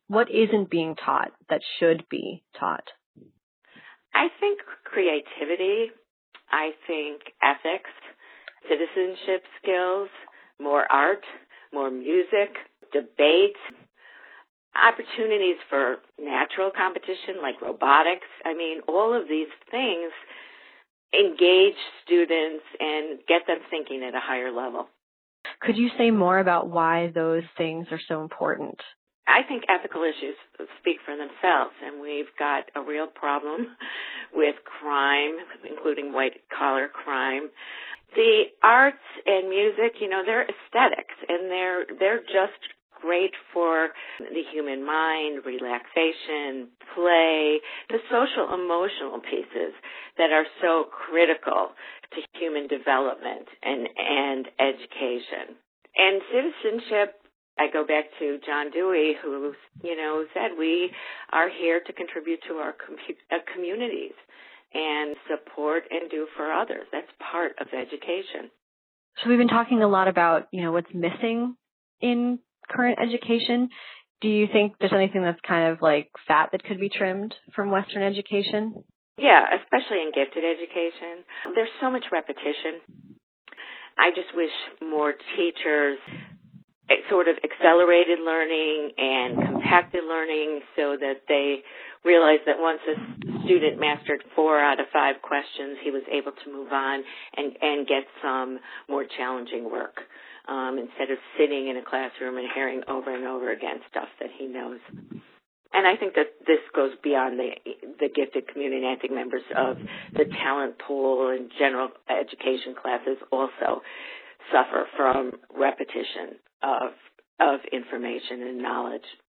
what isn't being taught that should be taught? I think creativity, I think ethics, citizenship skills, more art, more music, debate, opportunities for natural competition like robotics. I mean, all of these things engage students and get them thinking at a higher level. Could you say more about why those things are so important? I think ethical issues speak for themselves, and we've got a real problem with crime, including white-collar crime. The arts and music, they're aesthetics, and they're just great for the human mind, relaxation, play, the social emotional pieces that are so critical to human development and education. And citizenship, I go back to John Dewey, who, said we are here to contribute to our communities and support and do for others. That's part of education. So we've been talking a lot about, what's missing in current education. Do you think there's anything that's kind of like fat that could be trimmed from Western education? Yeah, especially in gifted education. There's so much repetition. I just wish more teachers sort of accelerated learning and compacted learning so that they realized that once a student mastered 4 out of 5 questions, he was able to move on and get some more challenging work instead of sitting in a classroom and hearing over and over again stuff that he knows. And I think that this goes beyond the gifted community. I think members of the talent pool and general education classes also suffer from repetition of information and knowledge.